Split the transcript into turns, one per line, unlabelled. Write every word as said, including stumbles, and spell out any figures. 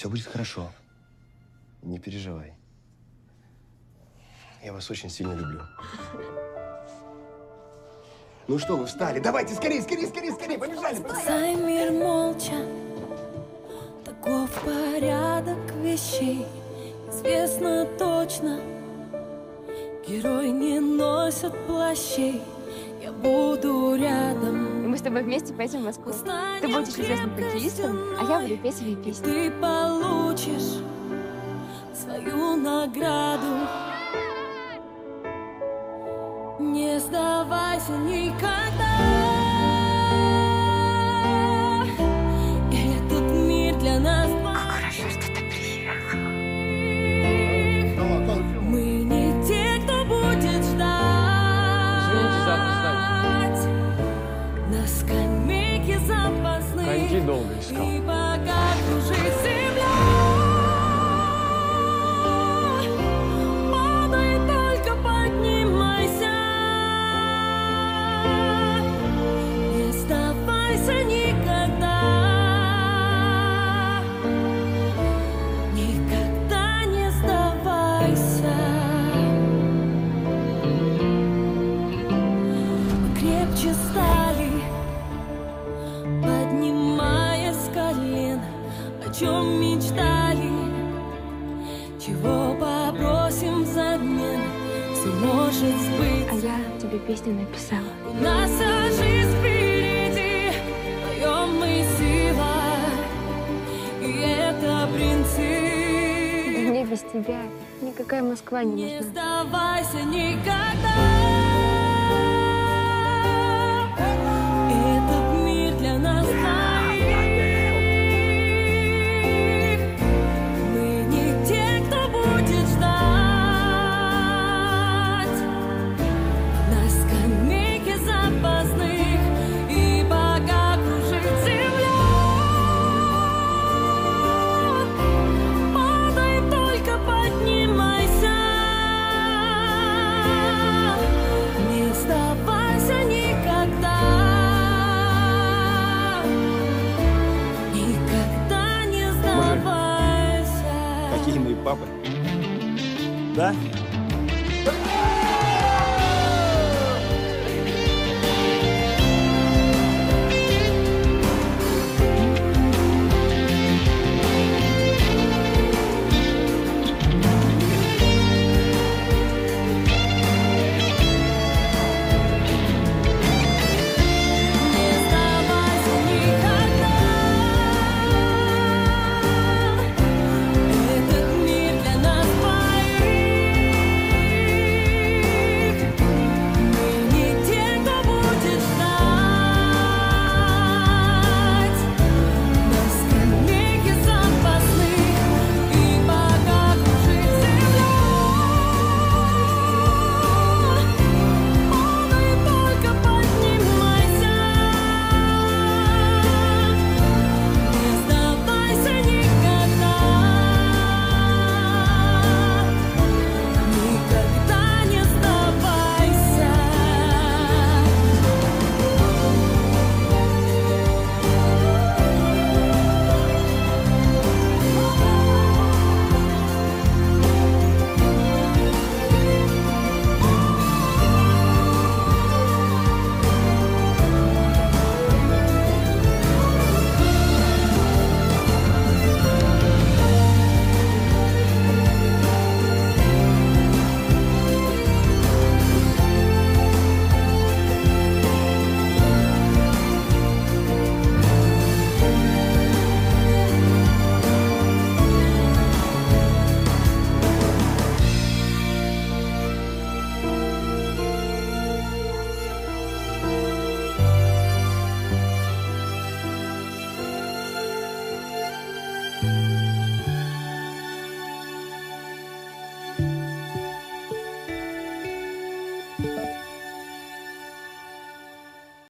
Все будет хорошо. Не переживай. Я вас очень сильно люблю. Ну что вы встали? Давайте, скорее, скорее, скорее, скорее, побежали!
Спасай мир молча, таков порядок вещей. Известно точно, герой не носят плащей. Я буду рядом.
И мы с тобой вместе поедем в Москву. Ты будешь известным хоккеистом, а я буду петь свои песни.
Ты получишь свою награду. Не сдавайся никогда. Этот мир для нас двоих.
Хорошо, что ты приехал.
Мы не те, кто будет ждать.
Извините за опоздание.
На скамейке запасных.
Коньки долго искал.
И пока кружит земля, падай, только поднимайся. Не сдавайся никогда. Никогда не сдавайся. Мы крепче стали, поднимаясь с колен. О чем мечтали, чего попросим взамен. Все может
А
сбыться.
я тебе песню написала.
У нас вся жизнь впереди, вдвоем мы сила, и это принцип.
Мне без тебя никакая Москва не
Не
нужна.
сдавайся никогда. Этот мир для нас двоих. Мы не те, кто будет ждать. На скамейке запасных. И пока кружит земля, падай, только поднимайся. Не сдавайся никогда. Никогда не сдавайся.
Какие мы папы? Да?